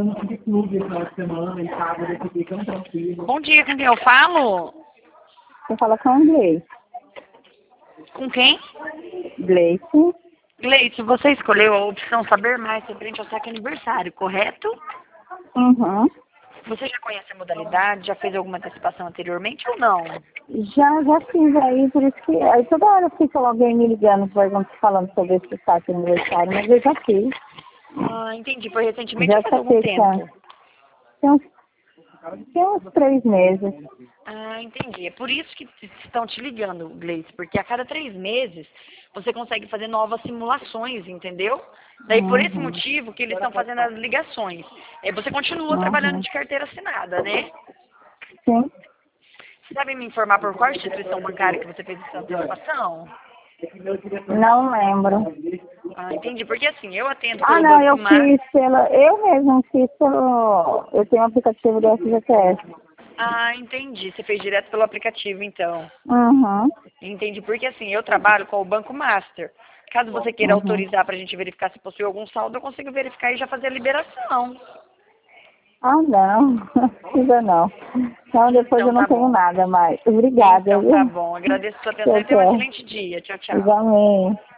Bom dia, com quem eu falo? Você fala com a Gleice. Com quem? Gleice? Gleice, você escolheu a opção saber mais referente ao seu aniversário, correto? Uhum. Você já conhece a modalidade? Já fez alguma antecipação anteriormente ou não? Já fiz aí, por isso que... Aí toda hora fica alguém me ligando, falando sobre esse site de aniversário, mas eu já fiz. Ah, entendi. Foi recentemente Já ou faz algum saquei tempo? tem uns 3 meses. Ah, entendi. É por isso que estão te ligando, Gleice, porque a cada 3 meses você consegue fazer novas simulações, entendeu? Daí por esse Uhum. motivo que eles estão fazendo as ligações. Você continua trabalhando Uhum. de carteira assinada, né? Sim. Você sabe me informar por qual instituição bancária que você fez essa antecipação? Não lembro. Ah, entendi. Porque assim, eu atendo Ah, pelo não, Banco eu Mar. fiz pela... Eu mesmo fiz pelo... Eu tenho um aplicativo do FGTS. Ah, entendi. Você fez direto pelo aplicativo, então. Uhum. Entendi. Porque assim, eu trabalho com o Banco Master. Caso você queira Uhum. autorizar para a gente verificar se possui algum saldo, eu consigo verificar e já fazer a liberação. Ah, não. Não precisa não. Então depois eu Então não tá tenho bom. nada mais. Obrigada, Então tá viu? bom. Agradeço a sua atenção Tchau, e tenha um tchau. excelente dia. Tchau, tchau. Igualmente.